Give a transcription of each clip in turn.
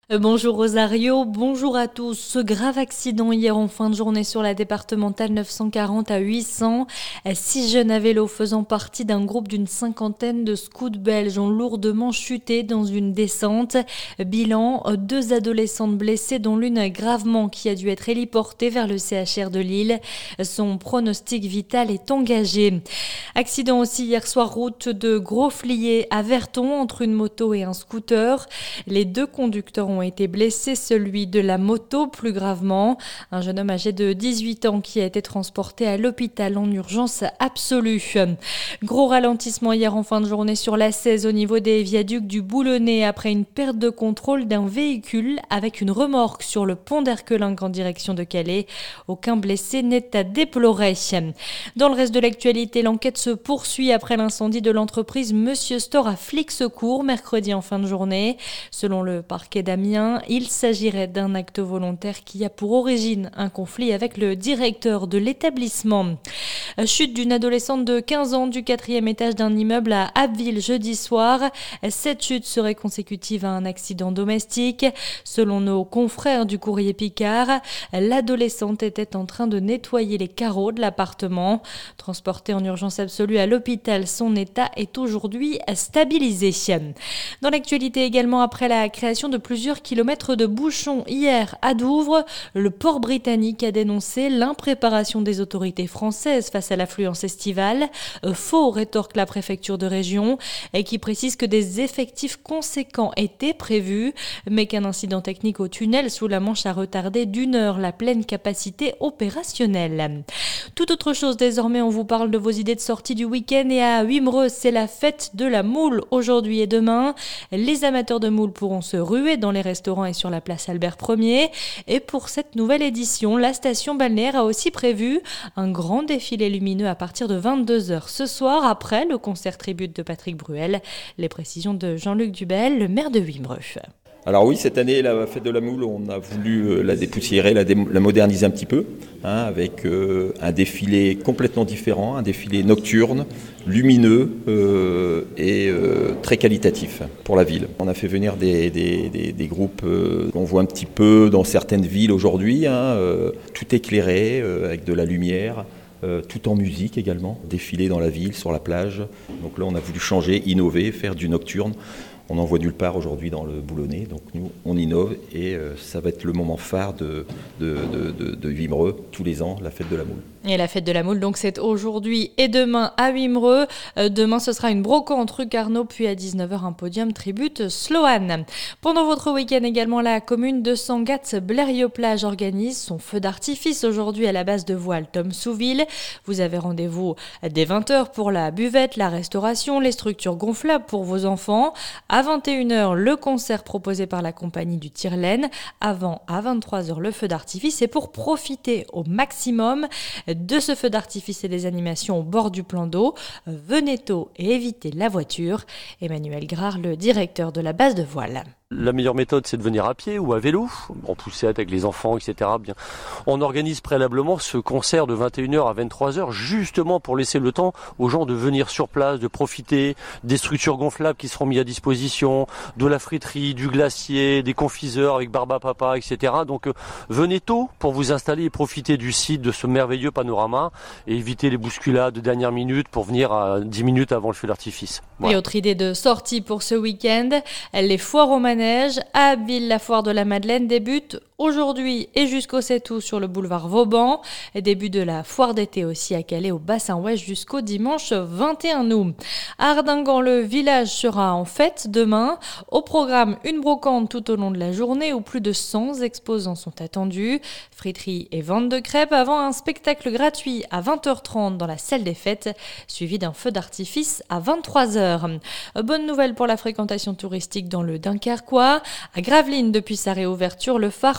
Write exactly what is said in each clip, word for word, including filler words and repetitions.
Euh, Bonjour Rosario, bonjour à tous. Ce grave accident hier en fin de journée sur la départementale neuf cent quarante à huit cents. Euh, Six jeunes à vélo faisant partie d'un groupe d'une cinquantaine de scouts belges ont lourdement chuté dans une descente. Bilan, euh, deux adolescentes blessées dont l'une gravement qui a dû être héliportée vers le C H R de Lille. Son pronostic vital est engagé. Accident aussi hier soir route de Grosflier à Verton entre une moto et un scooter. Les deux conducteurs ont ont été blessés, celui de la moto plus gravement. Un jeune homme âgé de dix-huit ans qui a été transporté à l'hôpital en urgence absolue. Gros ralentissement hier en fin de journée sur l'A seize au niveau des viaducs du Boulonnais après une perte de contrôle d'un véhicule avec une remorque sur le pont d'Erquelinck en direction de Calais. Aucun blessé n'est à déplorer. Dans le reste de l'actualité, l'enquête se poursuit après l'incendie de l'entreprise Monsieur Store à Flixecourt mercredi en fin de journée. Selon le parquet d'Amiens, il s'agirait d'un acte volontaire qui a pour origine un conflit avec le directeur de l'établissement. Chute d'une adolescente de quinze ans du quatrième étage d'un immeuble à Abbeville jeudi soir. Cette chute serait consécutive à un accident domestique. Selon nos confrères du Courrier Picard, l'adolescente était en train de nettoyer les carreaux de l'appartement. Transportée en urgence absolue à l'hôpital, son état est aujourd'hui stabilisé. Dans l'actualité également, après la création de plusieurs kilomètres de bouchons hier à Douvres, le port britannique a dénoncé l'impréparation des autorités françaises face à l'affluence estivale. Faux, rétorque la préfecture de région, et qui précise que des effectifs conséquents étaient prévus, mais qu'un incident technique au tunnel sous la Manche a retardé d'une heure la pleine capacité opérationnelle. Tout autre chose désormais, on vous parle de vos idées de sortie du week-end, et à Wimereux, c'est la fête de la moule aujourd'hui et demain. Les amateurs de moules pourront se ruer dans les restaurants et sur la place Albert Ier. Et pour cette nouvelle édition, la station balnéaire a aussi prévu un grand défilé lumineux à partir de vingt-deux heures ce soir, après le concert tribute de Patrick Bruel. Les précisions de Jean-Luc Dubel, le maire de Wimereux. Alors oui, cette année, la fête de la moule, on a voulu la dépoussiérer, la, dé- la moderniser un petit peu, hein, avec euh, un défilé complètement différent, un défilé nocturne, lumineux euh, et euh, très qualitatif pour la ville. On a fait venir des, des, des, des groupes euh, qu'on voit un petit peu dans certaines villes aujourd'hui, hein, euh, tout éclairé, euh, avec de la lumière. Euh, tout en musique également, défiler dans la ville, sur la plage. Donc là, on a voulu changer, innover, faire du nocturne. On n'en voit nulle part aujourd'hui dans le Boulonnais, donc nous, on innove et euh, ça va être le moment phare de, de, de, de, de Wimereux, tous les ans, la fête de la moule. Et la fête de la moule, donc c'est aujourd'hui et demain à Wimereux. Euh, demain, ce sera une brocante rue Carnot, puis à dix-neuf heures, un podium tribute Sloan. Pendant votre week-end également, la commune de Sangatte-Blériot-Plage organise son feu d'artifice aujourd'hui à la base de voile Tom Souville. Vous avez rendez-vous dès vingt heures pour la buvette, la restauration, les structures gonflables pour vos enfants. À vingt et une heures, le concert proposé par la compagnie du Tire-Laine. Avant, à vingt-trois heures, le feu d'artifice. Et pour profiter au maximum de ce feu d'artifice et des animations au bord du plan d'eau, venez tôt et évitez la voiture. Emmanuel Grard, le directeur de la base de voile. La meilleure méthode, c'est de venir à pied ou à vélo, en poussette avec les enfants, et cetera. Bien. On organise préalablement ce concert de vingt et une heures à vingt-trois heures, justement pour laisser le temps aux gens de venir sur place, de profiter des structures gonflables qui seront mises à disposition, de la friterie, du glacier, des confiseurs avec Barba Papa, et cetera. Donc euh, venez tôt pour vous installer et profiter du site, de ce merveilleux panorama, et éviter les bousculades de dernière minute pour venir à dix minutes avant le feu d'artifice. Voilà. Et autre idée de sortie pour ce week-end, les foires au manège à Abbeville. La foire de la Madeleine débute aujourd'hui et jusqu'au sept août sur le boulevard Vauban. Et début de la foire d'été aussi à Calais au Bassin-Ouest jusqu'au dimanche vingt et un août. À Ardingan, le village sera en fête demain. Au programme, une brocante tout au long de la journée où plus de cent exposants sont attendus. Friterie et vente de crêpes avant un spectacle gratuit à vingt heures trente dans la salle des fêtes, suivi d'un feu d'artifice à vingt-trois heures. Bonne nouvelle pour la fréquentation touristique dans le Dunkerquois. À Gravelines, depuis sa réouverture, le phare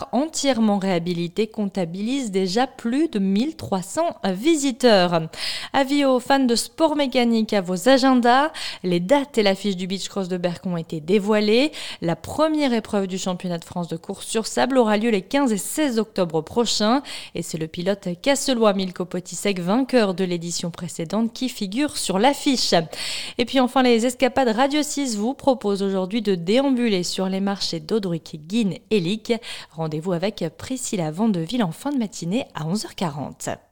entièrement réhabilité, comptabilise déjà plus de mille trois cents visiteurs. Avis aux fans de sport mécanique à vos agendas, les dates et l'affiche du Beach Cross de Berck ont été dévoilées. La première épreuve du championnat de France de course sur sable aura lieu les quinze et seize octobre prochains et c'est le pilote casselois Milko Potisek, vainqueur de l'édition précédente, qui figure sur l'affiche. Et puis enfin, les escapades Radio six vous proposent aujourd'hui de déambuler sur les marchés d'Audruc, Guînes et Lic. Rendez-vous avec Priscilla Vandeville en fin de matinée à onze heures quarante.